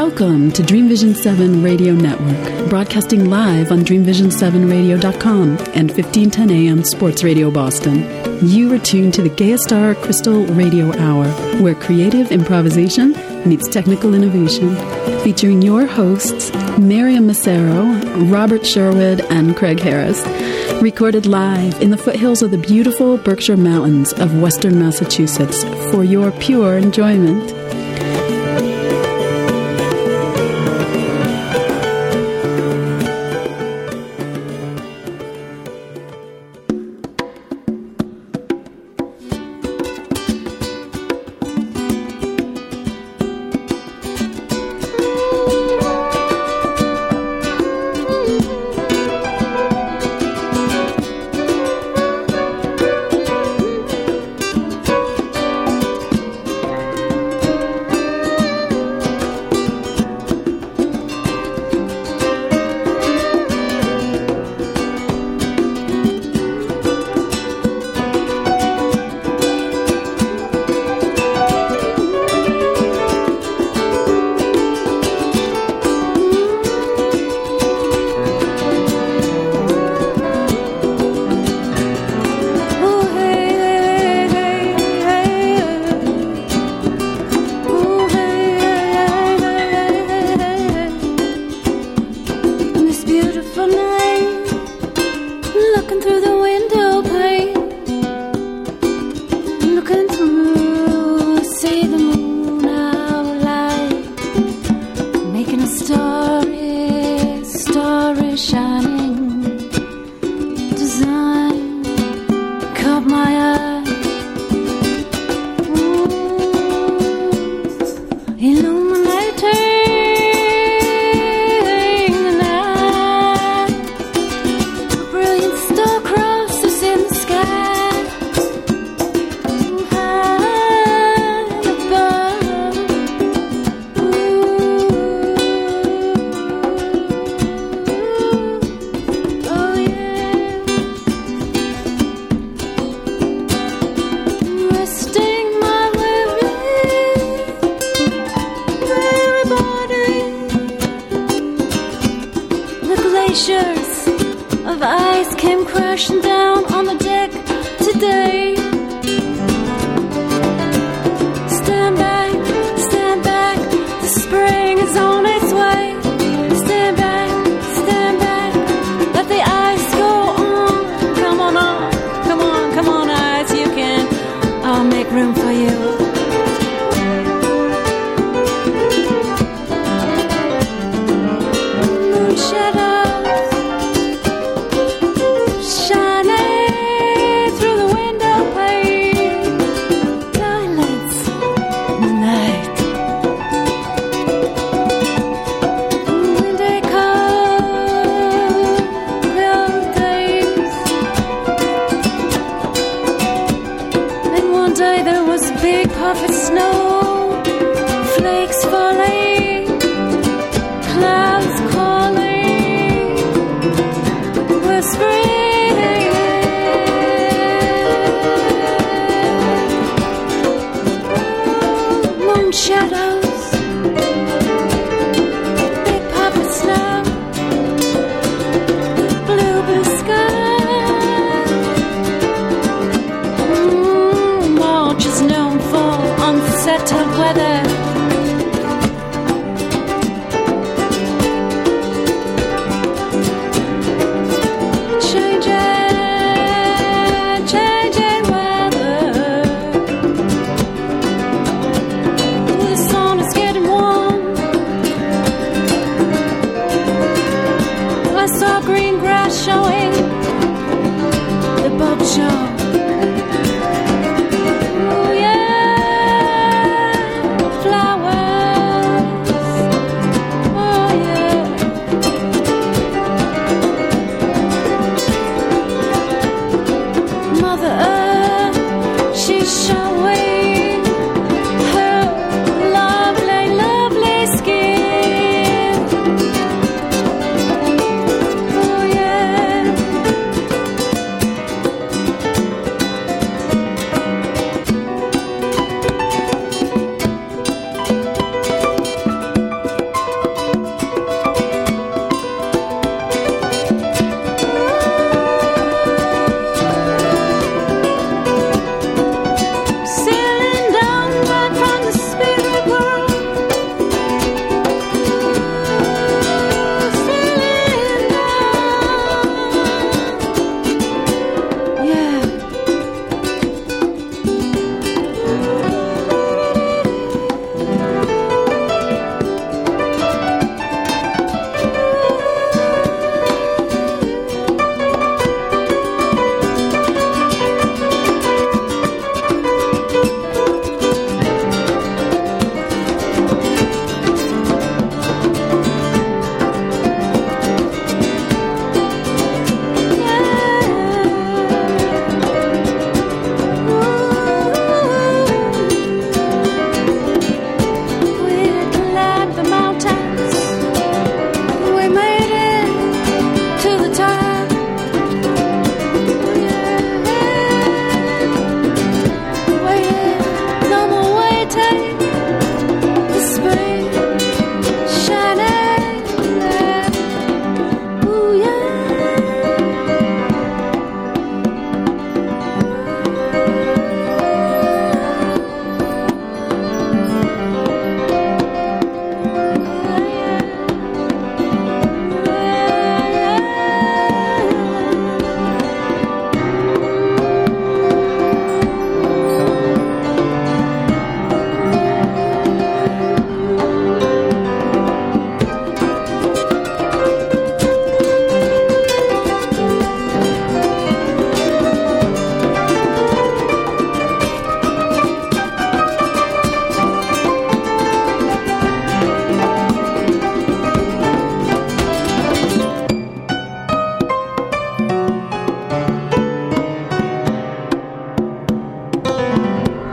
Welcome to Dream Vision 7 Radio Network, broadcasting live on DreamVision7Radio.com and 1510 AM Sports Radio Boston. You are tuned to the Gaia-Star Crystal Radio Hour, where creative improvisation meets technical innovation, featuring your hosts, Miriam Massaro, Robert Sherwood, and Craig Harris. Recorded live in the foothills of the beautiful Berkshire Mountains of Western Massachusetts for your pure enjoyment.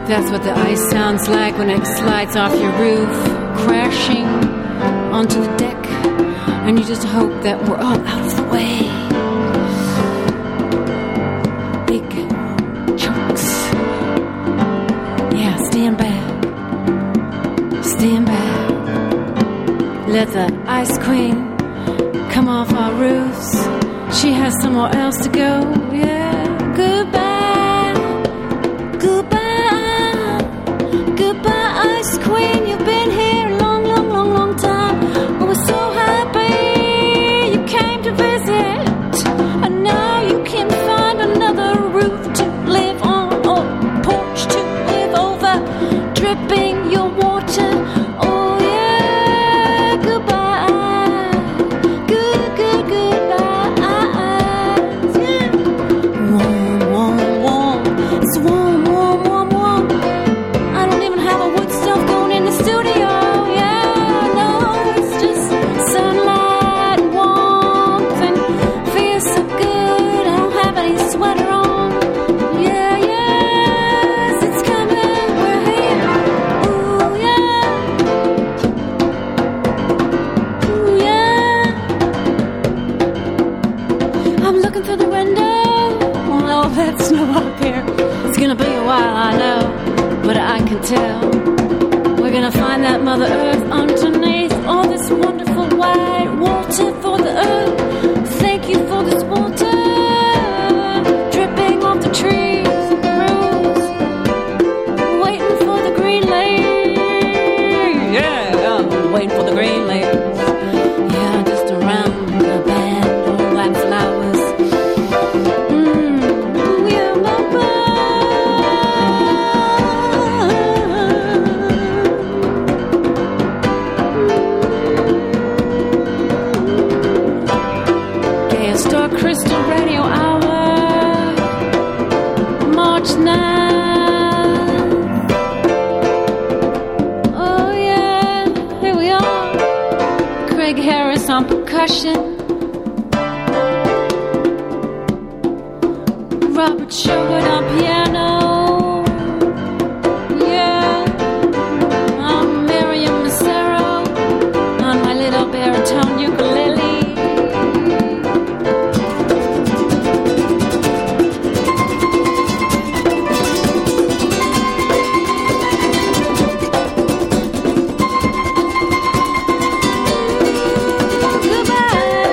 That's what the ice sounds like when it slides off your roof, crashing onto the deck, and you just hope that we're all out of the way. Big chunks. Yeah, stand back. Stand back. Let the ice queen come off our roofs. She has somewhere else to go. Yeah, goodbye. Goodbye. Goodbye, ice queen. You've been here a long, long, long, long time. But we're so happy you came to visit. And now you can find another roof to live on, or porch to live over, dripping your water. Oh yeah, goodbye. Good, good, goodbye. Yeah. Warm, warm, warm. It's warm, warm, warm, warm. I don't even have a wood stove going in the studio. Yeah, no, it's just sunlight and warmth and feels so good. I don't have any sweater on. Yeah, yes, it's coming. We're here. Ooh, yeah. Ooh, yeah. I'm looking through the window. Oh, that's snow up here. It's gonna be a while, I know, but I can tell. We're gonna find that Mother Earth underneath all this wonderful white water for the earth. Thank you for this water dripping off the trees and the roofs, waiting for the green lake. Yeah, I'm waiting for the green lake. Yeah, just around the bend, all black flowers. Yeah, Mama. Gay Star Crystal Radio Hour, March 9th. Oh yeah, here we are. Craig Harris on percussion, Robert Sherwood on piano. Yeah, I'm Miriam Massaro on my little baritone ukulele. Goodbye.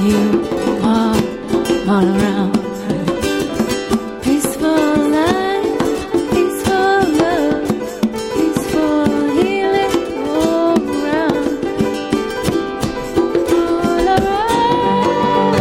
you are all around. Peaceful life, peaceful love, peaceful healing all around. All around.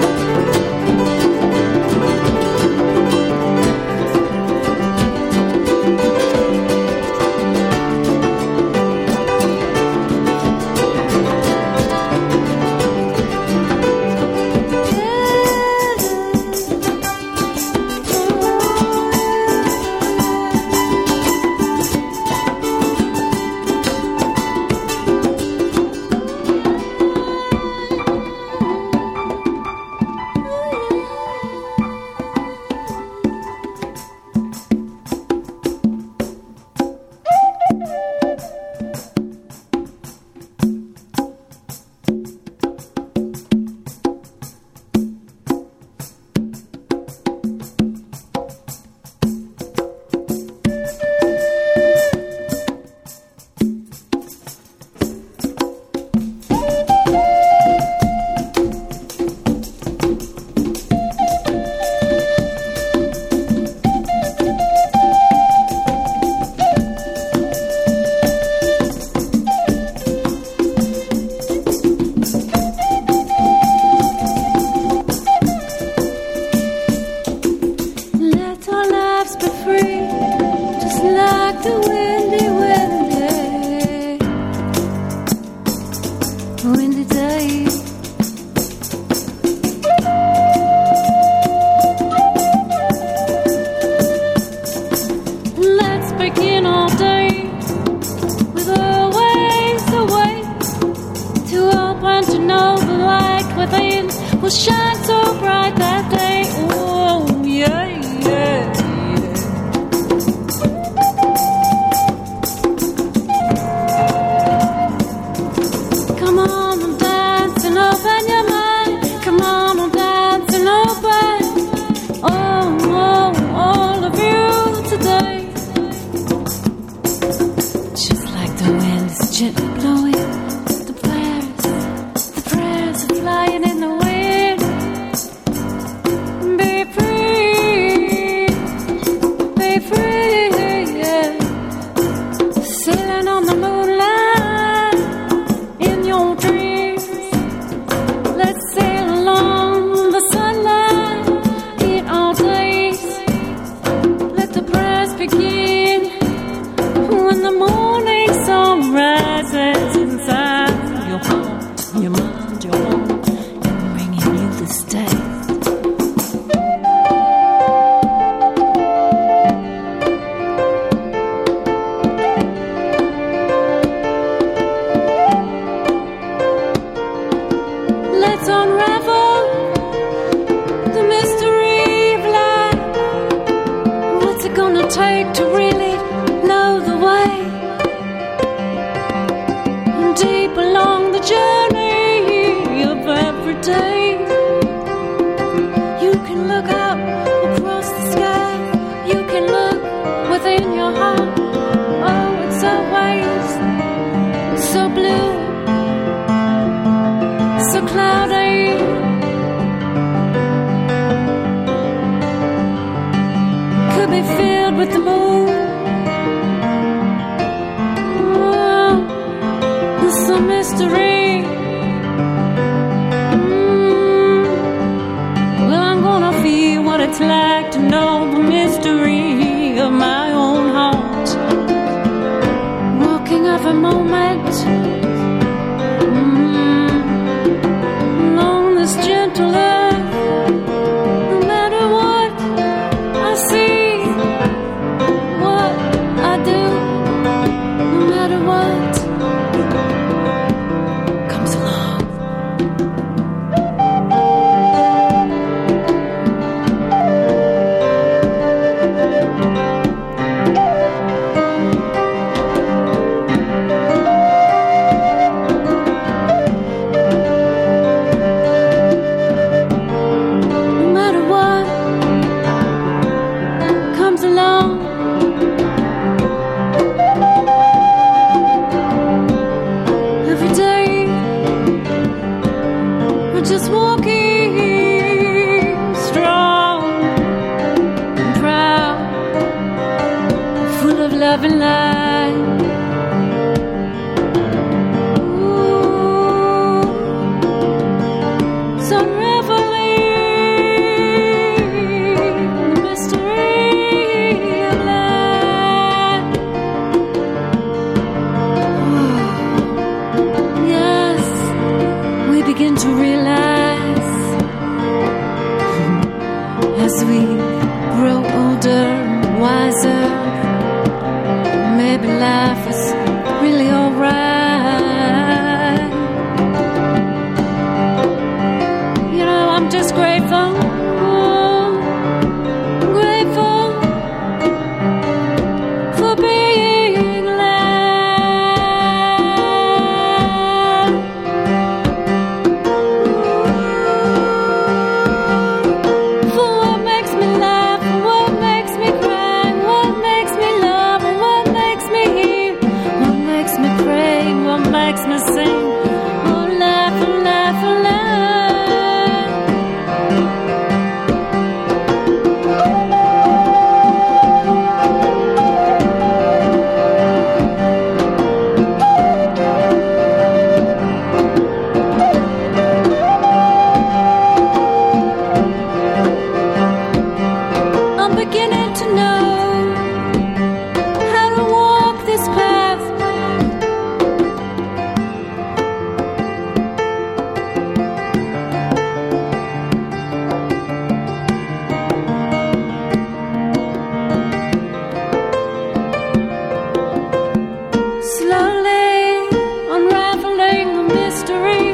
Let our lives be free, just like the windy, windy day. Let's begin our day with always a way to open to know the light within will shine so bright that day. Oh, yeah, yeah. Come on and dance and open your mind. Come on and dance and open. Oh, all of you today. Just like the wind is gently blowing, the prayers are flying in the wind. Be free, yeah. Sailing on the moonlight in your dreams. Let's sail along the sunlight in our days. Let the prayers begin when the morning sun rises inside your heart, your mind, your home, and bringing you this day. Let's unravel the mystery of life. What's it gonna take to really know the way? And deep along the journey of every day, you can look up across the sky. You can look within your heart. Oh, it's always so blue, so cloudy. Could be filled with the moon. Oh, it's a mystery. Well, I'm gonna feel what it's like to know the mystery of my own heart. Walking off a moment. Along this gentle earth, no matter what I see, what I do, no matter what comes along. just walking strong and proud, full of love and light. Ooh, so reveling the mystery of life. Oh, yes, we begin to realize as we grow older and wiser, maybe life is really alright. You know, I'm just grateful, grateful for being alive. For what makes me laugh, and what makes me cry, and what makes me love, and what makes me hear, what makes me pray, and what makes me sing. Oh, laugh and laugh and laugh. I'm beginning to know how to walk this path. Slowly unraveling the mystery,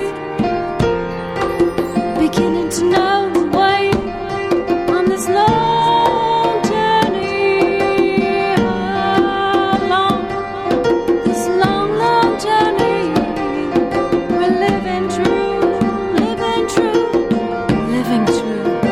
beginning to know the way on this long journey. Along this long, long journey, we're living true, living true, living true.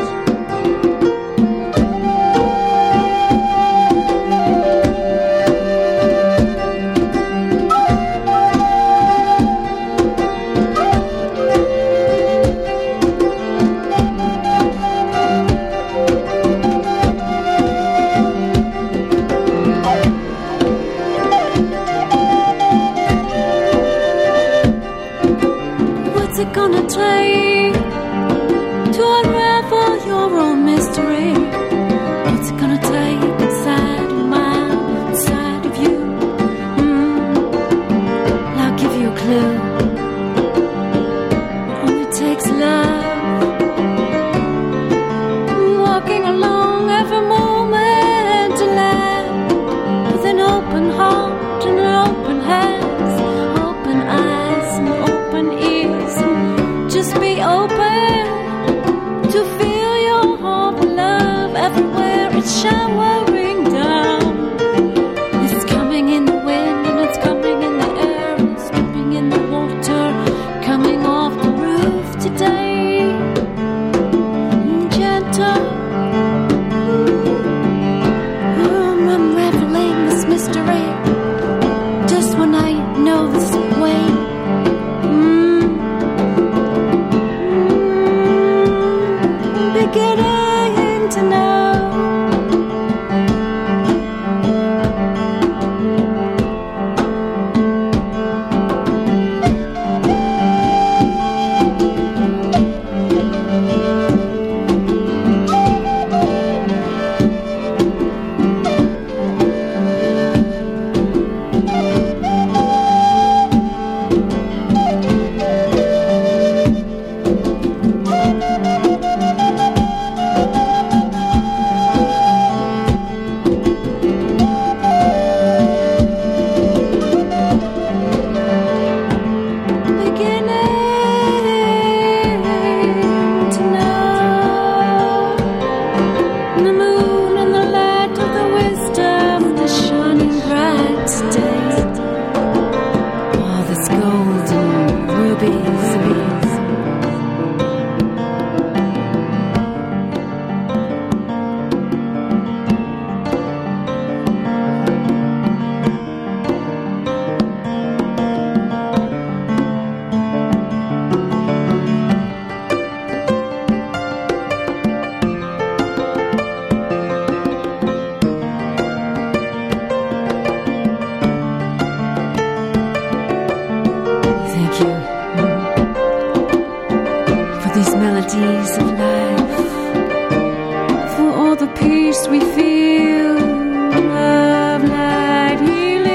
What's it gonna take to unravel your own mystery? What's it gonna take inside of mine, inside of you? I'll give you a clue. It only takes love, walking along every moment to laugh, with an open heart and an open hands, open eyes and open ears, and just be open to feel your heart love everywhere. It's showering down. It's coming in the wind and it's coming in the air, it's dripping in the water, coming off the roof today. Gentle. I'm unraveling this mystery just when I know this way. Beginning to know. melodies of life, for all the peace we feel, love, light, healing.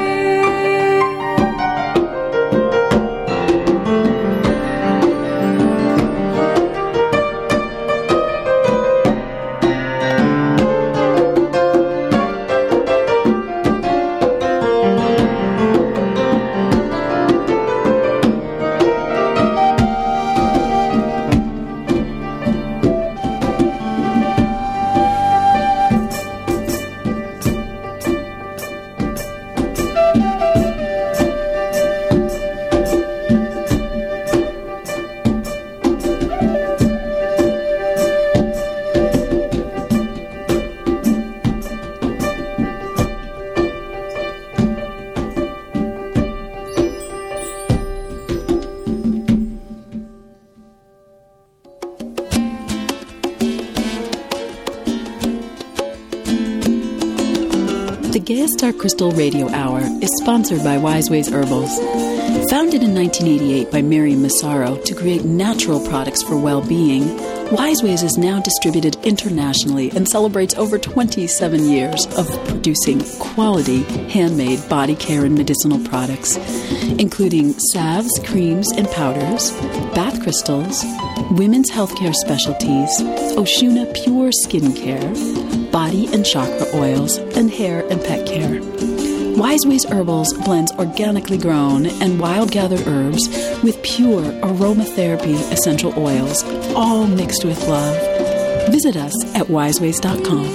The Gaia Star Crystal Radio Hour is sponsored by Wiseways Herbals. Founded in 1988 by Miriam Massaro to create natural products for well-being, Wiseways is now distributed internationally and celebrates over 27 years of producing quality, handmade body care and medicinal products, including salves, creams, and powders, bath crystals, women's healthcare specialties, Oshuna Pure Skincare, body and chakra oils, and hair and pet care. Wiseways Herbals blends organically grown and wild-gathered herbs with pure aromatherapy essential oils, all mixed with love. Visit us at wiseways.com.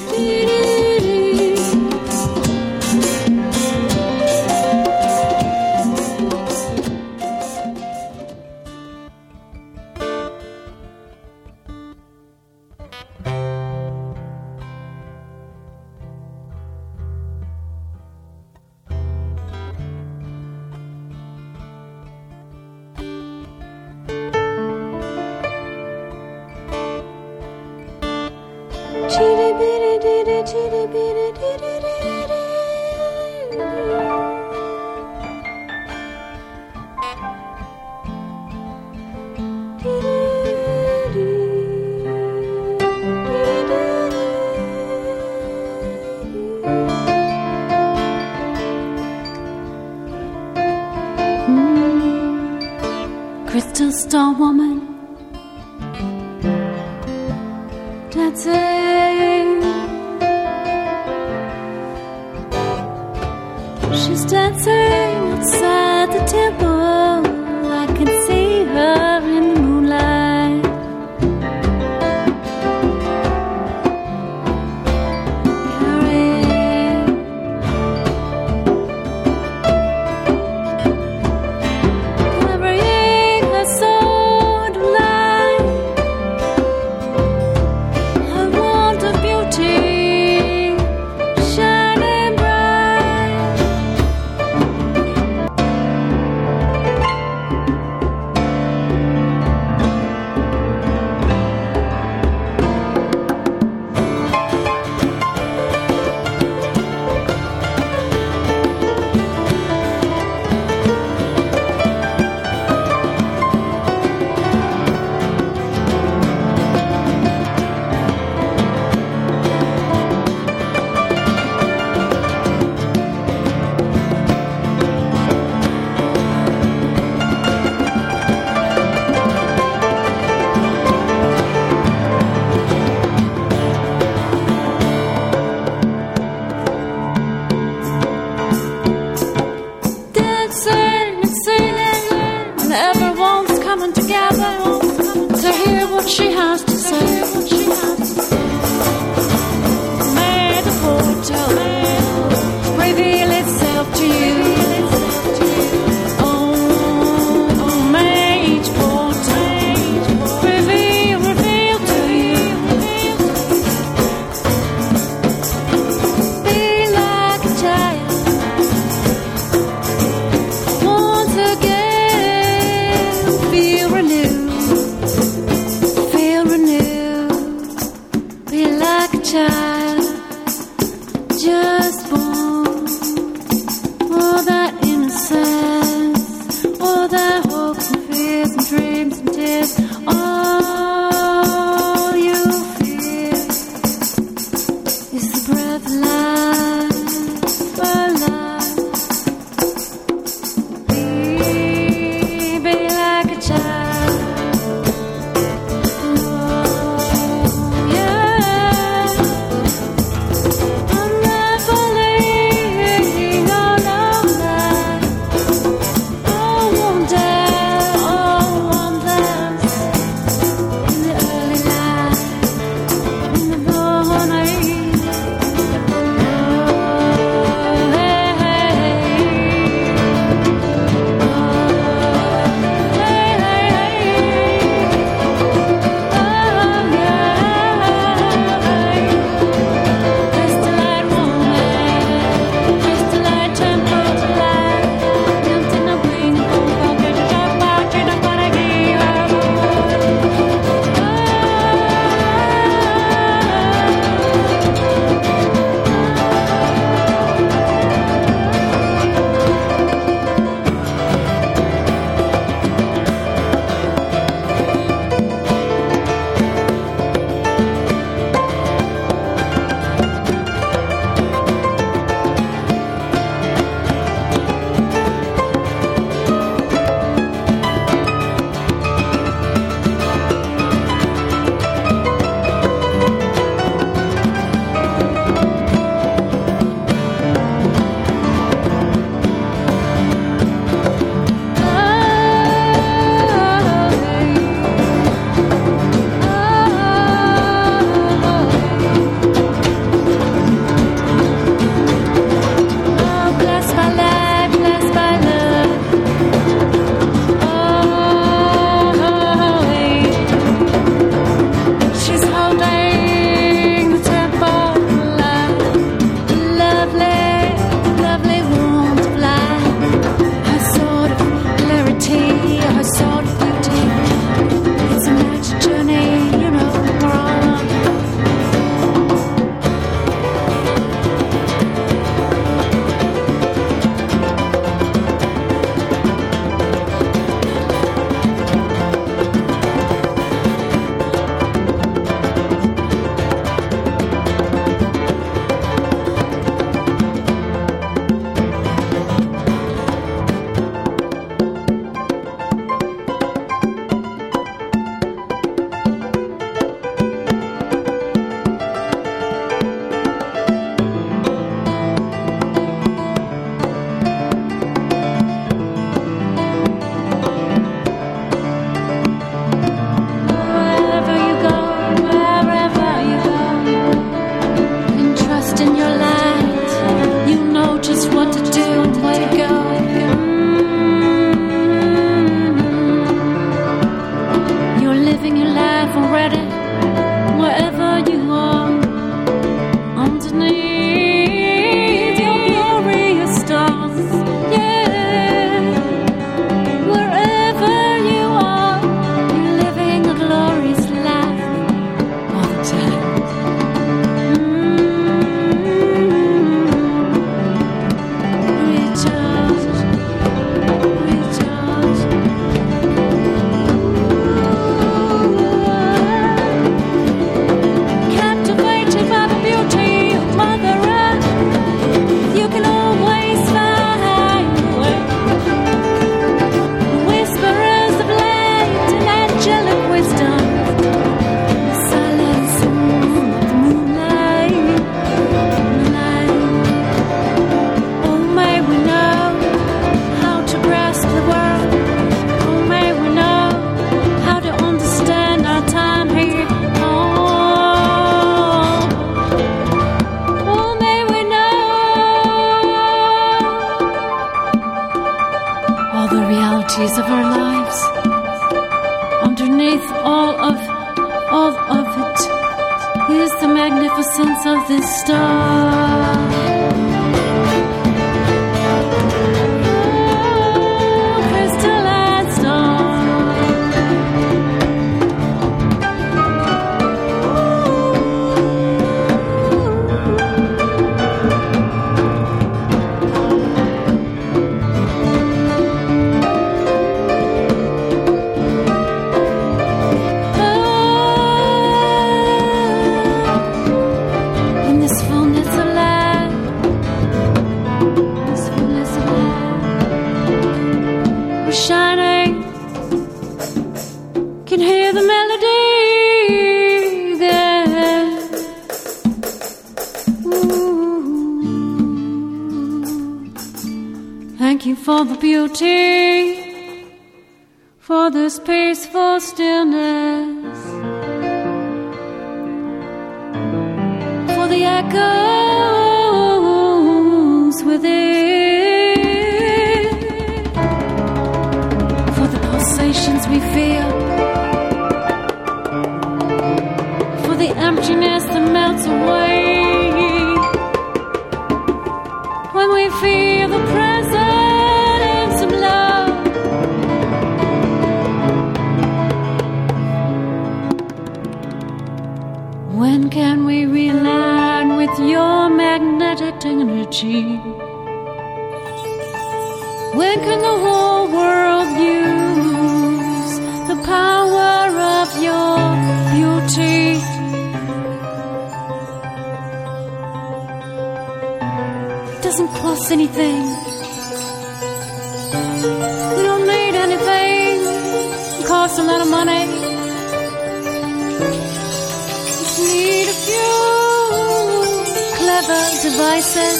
Crystal Star Woman dancing. She's dancing outside the temple. I can see her in the moonlight. Carrying her sword of light, her wand of beauty shining bright. Dancing and singing, and everyone's coming together to hear what she has to say. May the portal reveal itself to you. Oh, may each portal reveal to you. Be like a child once again. Feel renewed. Be like a child just born. All that innocence, all that hopes and fears and dreams and tears. All living your life already, wherever you are, underneath your glorious stars. Yeah, wherever you are, you're living a glorious life all the time. Captivated by the beauty of Mother Earth, you can always find away. Whisperers of light and angelic wisdom, the silence of the moonlight. Oh, may we know how to grasp the world. Oh, may we know how to understand our time here. Oh, may we know all the realities of our lives. Underneath all of it is the magnificence of this star. Crystalline star. In this fullness of life, we're shining. Can hear the melody there. Ooh. Thank you for the beauty, for this peaceful stillness, for the echoes within, for the pulsations we feel, for the emptiness that melts away when we feel the presence of love. When can we realign with your magnetic energy? When can the whole world use the power of your beauty? It doesn't cost anything. We don't need anything. It costs a lot of money. Just need a few clever devices.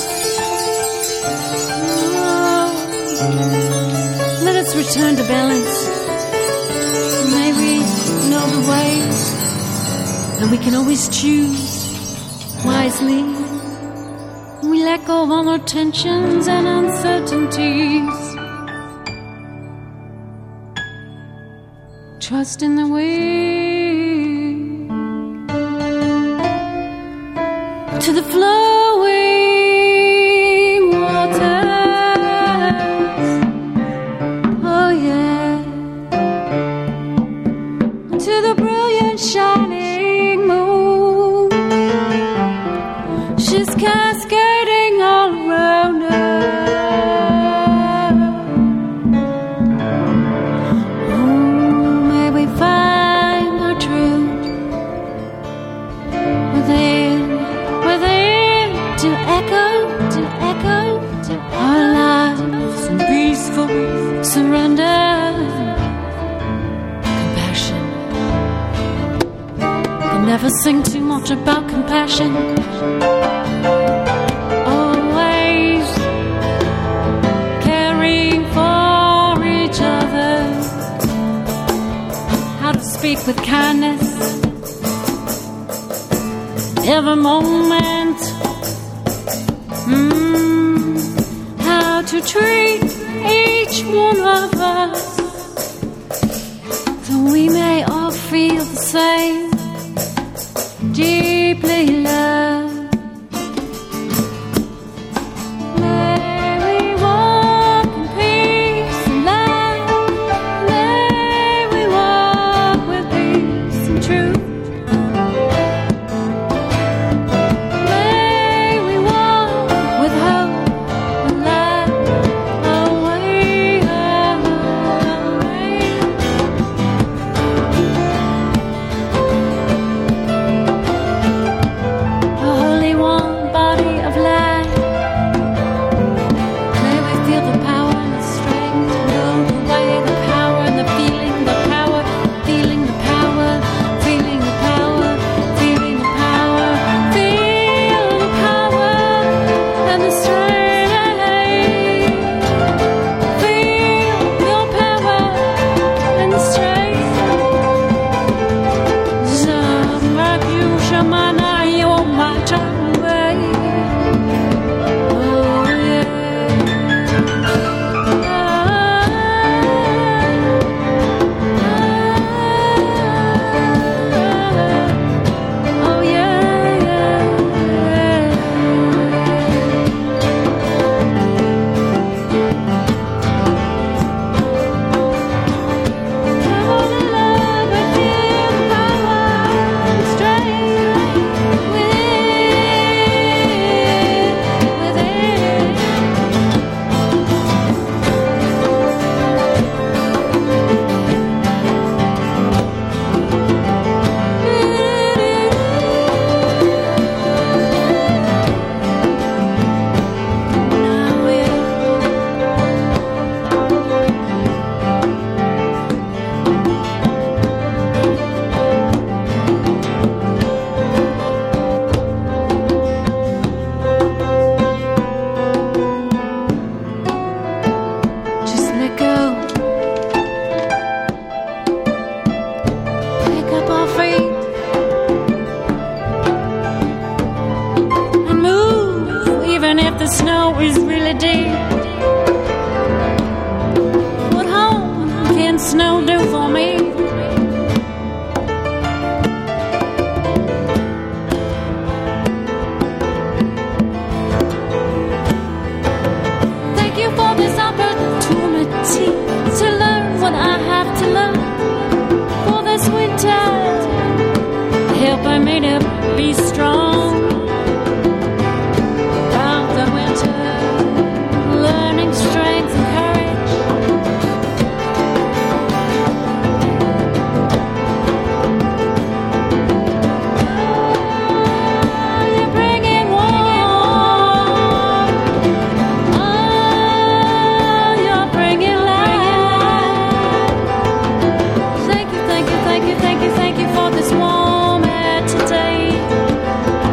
Let us return to balance. Maybe know the way, and we can always choose wisely. We let go of all our tensions and uncertainties. Trust in the way to the flowing waters. Oh yeah, to the brilliant shining moon. She's cascading all around us. Oh, may we find our truth within, to echo our lives in peaceful surrender. Compassion. Can never sing too much about compassion. Always caring for each other. How to speak with kindness every moment. How to treat each one of us, though we may all feel same, deeply loved. May we walk in peace and love. May we walk with peace and truth. May we walk with hope and love. Away, away. The Holy One, body of light. May we feel the power and the strength to know the way, the power and the feeling, the power, feeling the power, feeling the power, feeling the power, feel the power and the strength. Feel your power and the strength. Zamaku shamana yoma changway. Oh yeah. Oh yeah, yeah. I wanna love and feel the power and strength just let go. Pick up our feet and move, even if the snow is really deep. What home can snow do for me? Thank you for this opportunity to learn what I have to learn for this winter, helping me to be strong. About the winter, learning strength and courage. You're bringing warmth. You're bringing light. Thank you, thank you, thank you, thank you, thank you for this warm air today.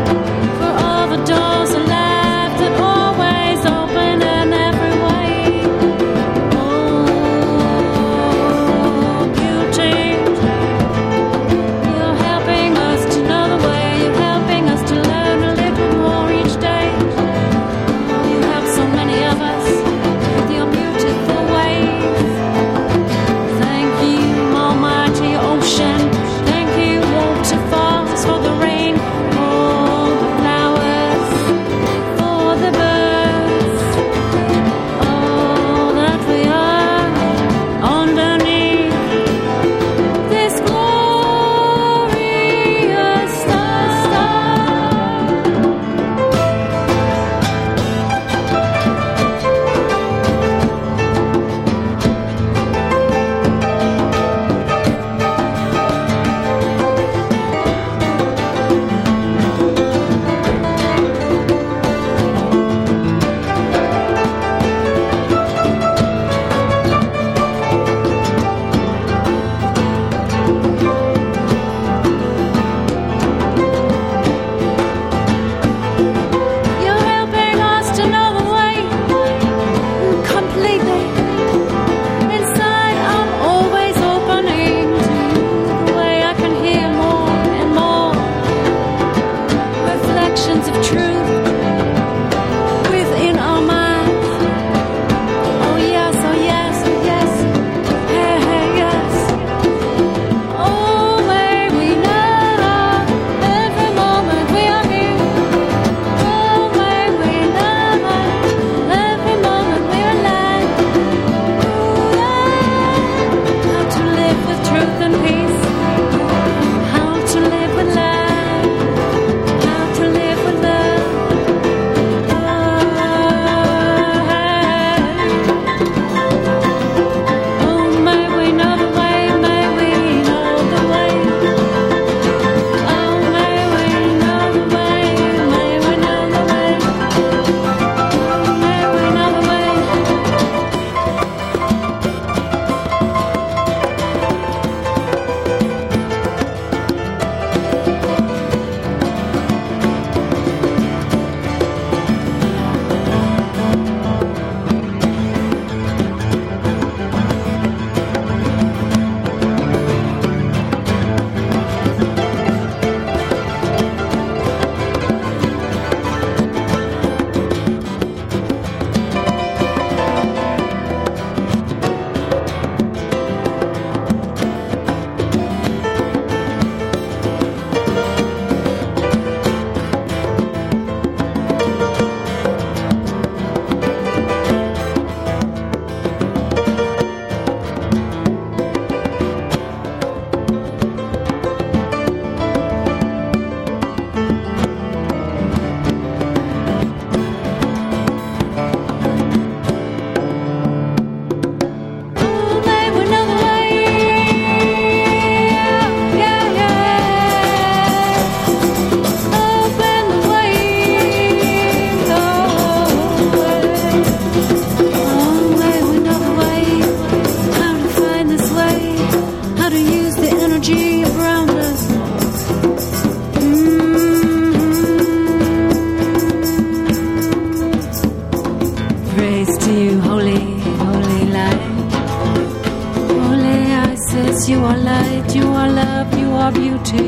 love, you are beauty.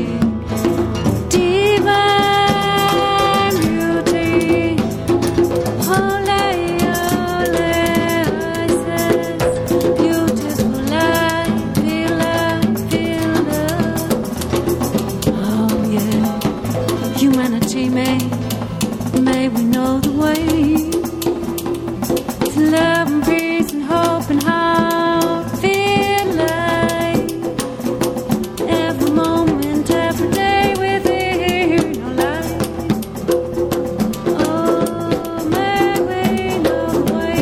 Divine beauty. Ole, ole, I says, beautiful life, feel love, feel love. Oh yeah, humanity may we know the way to love and peace and hope and how to feel like every moment, every day within our life. Oh, may we know the way.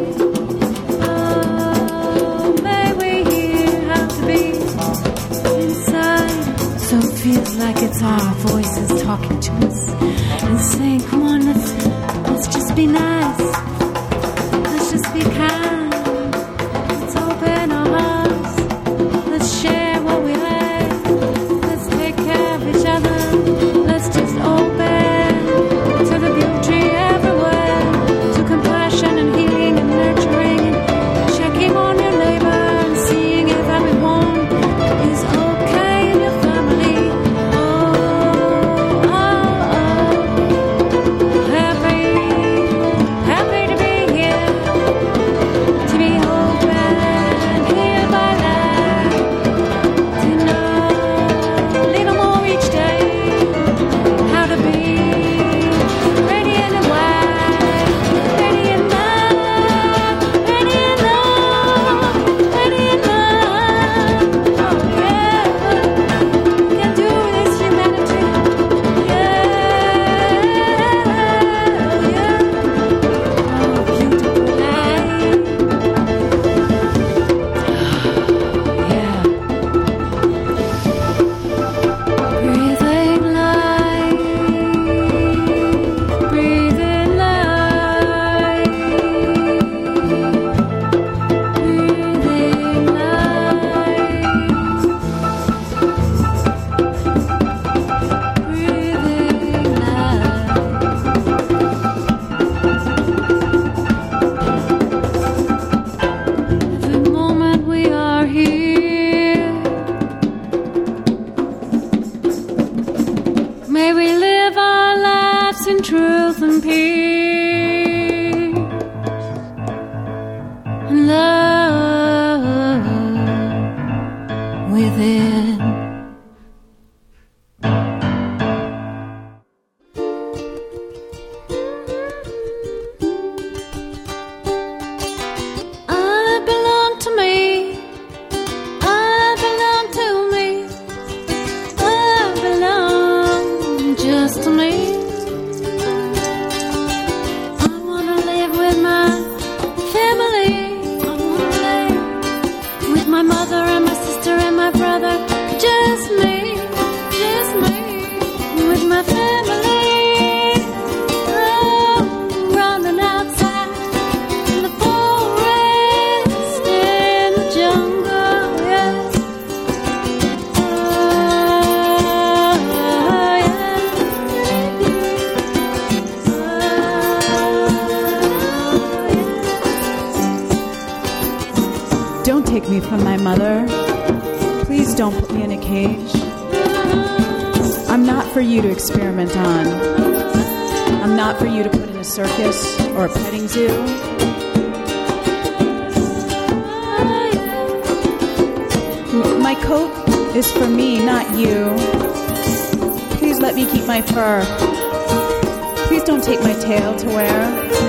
Oh, may we hear how to be inside. So it feels like it's our voices talking to us and saying, come on, let's just be nice. Let's just be kind. Let's open our hearts. Let's share what we have. Let's take care of each other. Let's just open to the beauty everywhere, to compassion and healing and nurturing and checking on your neighbor and seeing if everyone is okay in your family. Oh, oh, oh. Happy to be here, to be open, healed by life, to know a little more each day, how to be ready and wide, ready and love, ready and love, ready and love. Oh yeah, can do this, humanity. Yeah, yeah. Oh, beautiful life. Yeah. Breathing life. Breathing life. Breathing Every moment we are here, may we live our lives in truth and peace and love within. I belong to me. I belong to me. I belong just to me. I wanna live with my family. I wanna live with my mother and my sister and my brother. Just me, with my family. Oh, running outside in the forest, in the jungle, yes. Don't take me from my mother. Please don't put me in a cage. I'm not for you to experiment on. I'm not for you to put in a circus or a petting zoo. My coat is for me, not you. Please let me keep my fur. Please don't take my tail to wear.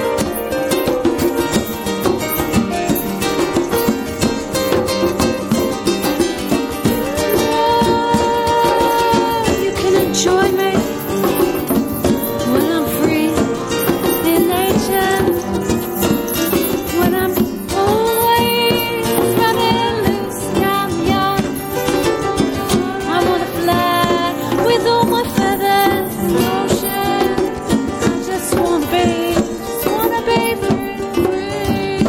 You can enjoy me when I'm free in nature, when I'm always running loose down the yard. I wanna fly with all my feathers in the ocean. I just wanna be free.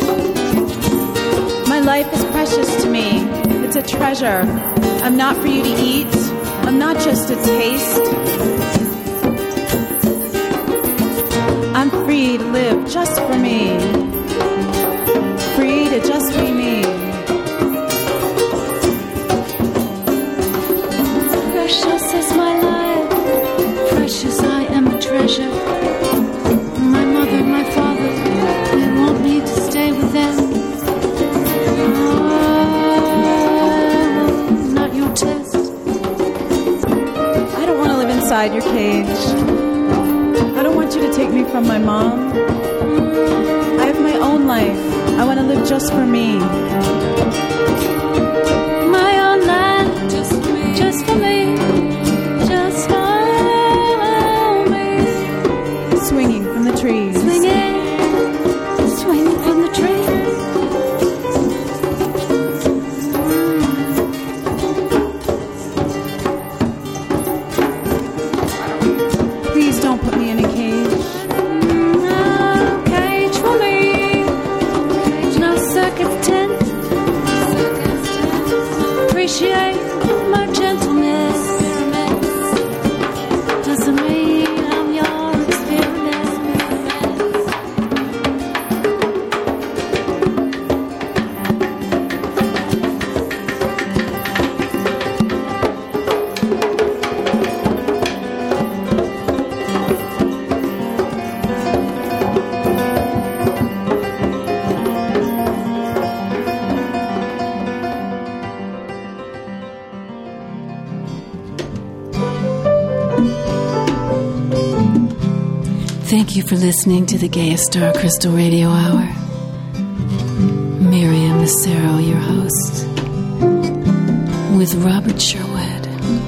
My life is precious to me. It's a treasure. I'm not for you to eat. I'm not just a taste. I'm free to live just for me. Free to just be me. inside your cage. I don't want you to take me from my mom. I have my own life. I want to live just for me. My own life, just for me, just for me, just for me. Swinging from the trees. Swinging from the trees. Please don't put me in a cage. No cage for me. No circus tent. Appreciate my gentleness. Doesn't mean I'm your experience. Thank you for listening to the Gaia Star Crystal Radio Hour. Miriam Massaro, your host, with Robert Sherwood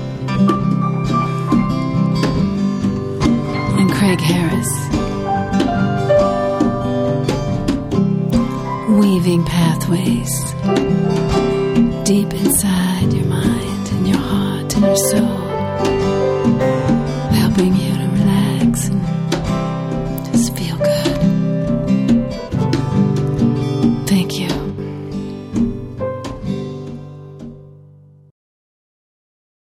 and Craig Harris. Weaving pathways deep inside your mind and your heart and your soul, helping you